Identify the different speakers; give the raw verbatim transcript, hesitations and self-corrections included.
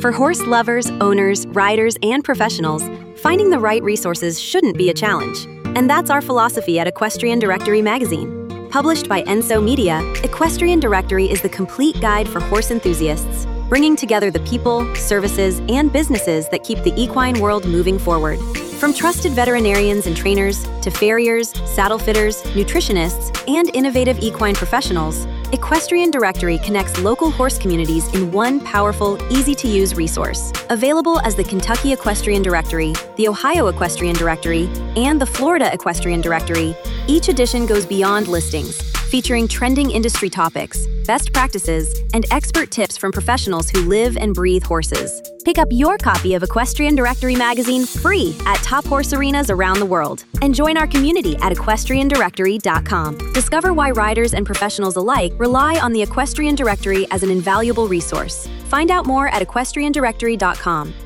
Speaker 1: For horse lovers, owners, riders, and professionals, finding the right resources shouldn't be a challenge. And that's our philosophy at Equestrian Directory magazine. Published by Enso Media, Equestrian Directory is the complete guide for horse enthusiasts, bringing together the people, services, and businesses that keep the equine world moving forward. From trusted veterinarians and trainers to farriers, saddle fitters, nutritionists, and innovative equine professionals, Equestrian Directory connects local horse communities in one powerful, easy-to-use resource. Available as the Kentucky Equestrian Directory, the Ohio Equestrian Directory, and the Florida Equestrian Directory, each edition goes beyond listings, featuring trending industry topics, best practices, and expert tips from professionals who live and breathe horses. Pick up your copy of Equestrian Directory magazine free at top horse arenas around the world. And join our community at equestrian directory dot com. Discover why riders and professionals alike rely on the Equestrian Directory as an invaluable resource. Find out more at equestrian directory dot com.